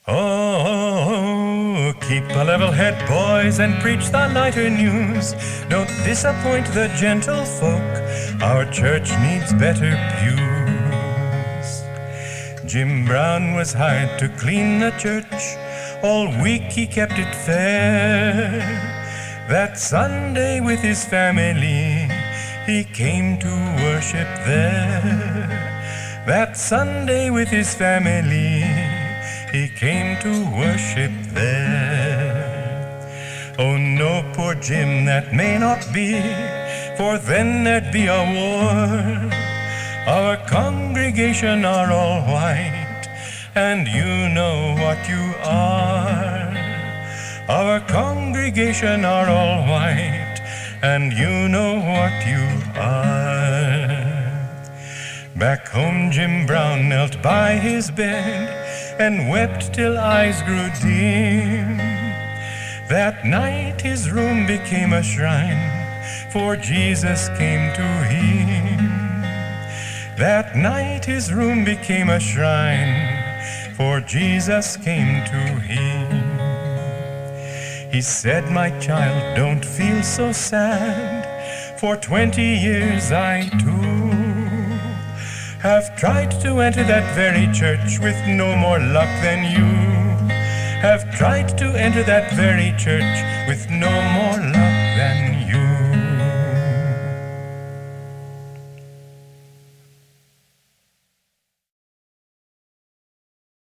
Oh, keep a level head, boys, and preach the lighter news. Don't disappoint the gentle folk. Our church needs better pews. Jim Brown was hired to clean the church. All week he kept it fair. That Sunday with his family, he came to worship there. That Sunday with his family, he came to worship there. Oh no, poor Jim, that may not be, for then there'd be a war. Our congregation are all white, and you know what you are. Our congregation are all white, and you know what you are. Back home Jim Brown knelt by his bed and wept till eyes grew dim. That night his room became a shrine, for Jesus came to him. That night his room became a shrine, for Jesus came to him. He said, "My child, don't feel so sad. For 20 years I too have tried to enter that very church with no more luck than you. Have tried to enter that very church with no more